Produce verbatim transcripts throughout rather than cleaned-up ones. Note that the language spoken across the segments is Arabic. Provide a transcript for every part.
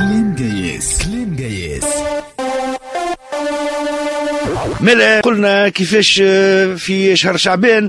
كليم جايز كليم جايز. ملا قلنا كيفاش في شهر شعبان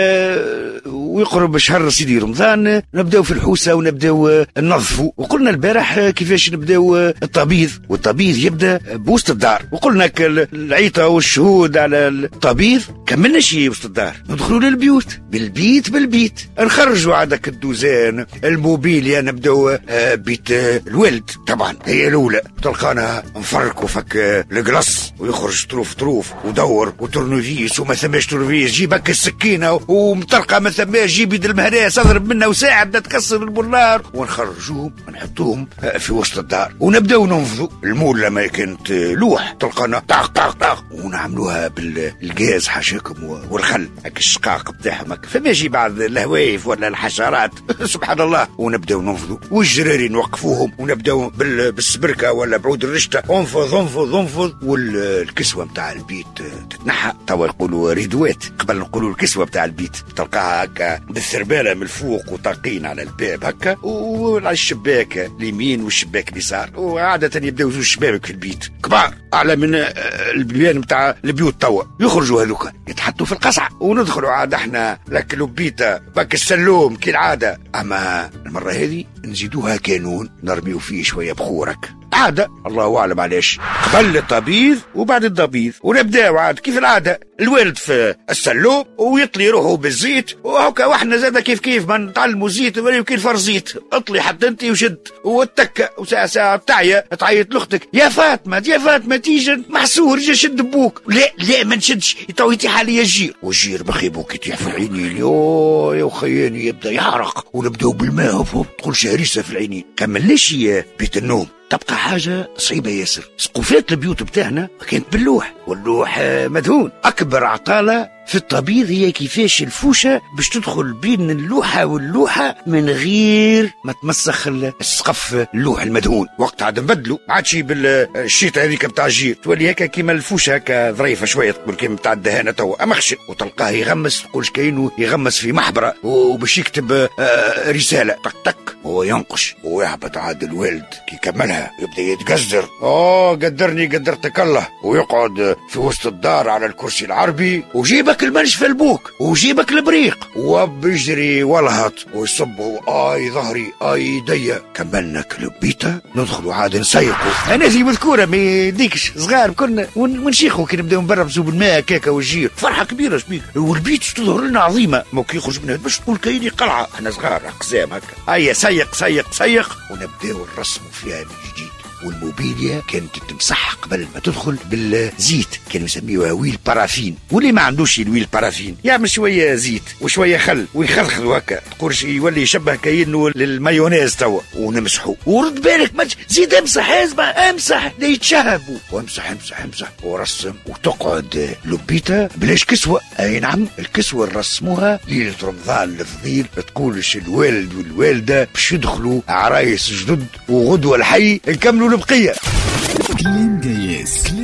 ويقرب شهر سيدي رمضان نبداو في الحوسه ونبداو ننظفوا. وقلنا البارح كيفاش نبداو الطبيذ، والطبيذ يبدا بوسط الدار. وقلنا العيطه والشهود على الطبيذ كملنا شي وسط الدار، ندخلوا للبيوت بالبيت بالبيت، نخرجوا عندك الدوزان الموبيليا، نبداو بيت الولد طبعا هي الاولى، تلقانا نفركوا فك القلص ويخرج طروف طروف ودور وترنوفيس، وما ثماش ترنوفيس جيبك السكينه ومطرقه ما ثماش جيب يد المهراس اضرب منها وساعد تكسر البولار، ونخرجوهم ونحطوهم في وسط الدار ونبداو ننفضوا. المول لما كانت لوح تلقانا طاق طاق طاق ونعملوها بالغاز حاشاكم والخل هك الشقاق بتاعهم هك، فما يجي بعض الهوايف ولا الحشرات سبحان الله، ونبداو ننفضوا. والجراري نوقفوهم ونبداو بالسبركه ولا بعود الرشته انفض انفض انفض، والكسوه متاع البيت تتنحى. توا يقولوا ريدوات، قبل نقولوا الكسوه بتاع البيت، تلقاها هكا بالثرباله من الفوق وطاقين على الباب هكا، وعلى الشباك اليمين والشباك اليسار. وعاده يبداو زوج شبابك في البيت كبار اعلى من البيبان بتاع البيوت، توا يخرجوا هذوك يتحطوا في القصعه، وندخلوا عاد احنا لك لبيته باك السلوم كي العاده. اما المره هذه نزيدوها كانون نرميو فيه شويه بخورك عادة، الله أعلم علاش، قبل الطبيذ وبعد الطبيذ. ونبداو عاد كيف العادة الوالد في السلوم ويطلي روحه بالزيت، وهكا واحنا زادا كيف كيف ما نتعلموا زيت ولا يمكن فرزيت، اطلي حتى انت وشد واتكا، وساعة ساعة تعيا تعيط لاختك يا فاطمة يا فاطمة تيجي محسور جا شد بوك، لا لا ما نشدش تو يتيح عليا الجير، والجير بخي بوك يتيح في العينين، يو يا خياني يبدا يعرق، ونبداو بالماء تقولش هريسة في العينين. كملناش بيت النوم، تبقى حاجة صعيبة ياسر. سقوفات البيوت بتاعنا كانت باللوح، واللوح مدهون. أكبر عطالة في الطبيذ هي كيفاش الفوشة باش تدخل بين اللوحة واللوحة من غير ما تمسخ السقف اللوح المدهون. وقت عاد نبدلوا عادشي بالشيطة هذيك بتاع الجير، تولي هكا كيما الفوشة هكا ظريفة شوية، تقول كيما بتاع الدهانة توا أمخشن، وتلقاه يغمس تقولش كأنه يغمس في محبرة وباش يكتب رسالة تك تك هو ينقش ويهبط. عاد الوالد كي كملها يبدا يتقدر، اه قدرني قدرتك الله، ويقعد في وسط الدار على الكرسي العربي، وجيبك المنش في البوك وجيبك البريق، وبيجري ولهط ويصبوا اي ظهري اي يديا. كملنا كلوبيتا ندخلوا عاد نسيقوا. انا زي مذكوره ما يديكش صغار كنا ونشيخوا كي نبداو نبربزوا بالماء كاكا والجير، فرحه كبيره شبيك. والبيت تظهر لنا عظيمه، ما كي يخرج منها باش تقول كايني قلعه، احنا صغار قزام هكا. هيا سيق سيق سيق، ونبداو نرسموا فيها من جديد. والموبيليا كانت تمسح قبل ما تدخل بالزيت، كانوا يسميوها ويل بارافين، واللي ما عندوش الويل بارافين يعمل شويه زيت وشويه خل ويخلخلوا هكا، تقولش يولي يشبه كاينه للمايونيز توا، ونمسحوا. ورد بالك ما زيد امسح اسمع امسح لا يتشهبوا، وامسح امسح امسح ورسم. وتقعد لبيته بلاش كسوه، اي نعم الكسوه نرسموها ليله رمضان الفضيل، تقولش الوالد والوالده باش يدخلوا عرايس جدد، وغدوه الحي نكملوا البقيه. كليم جايز.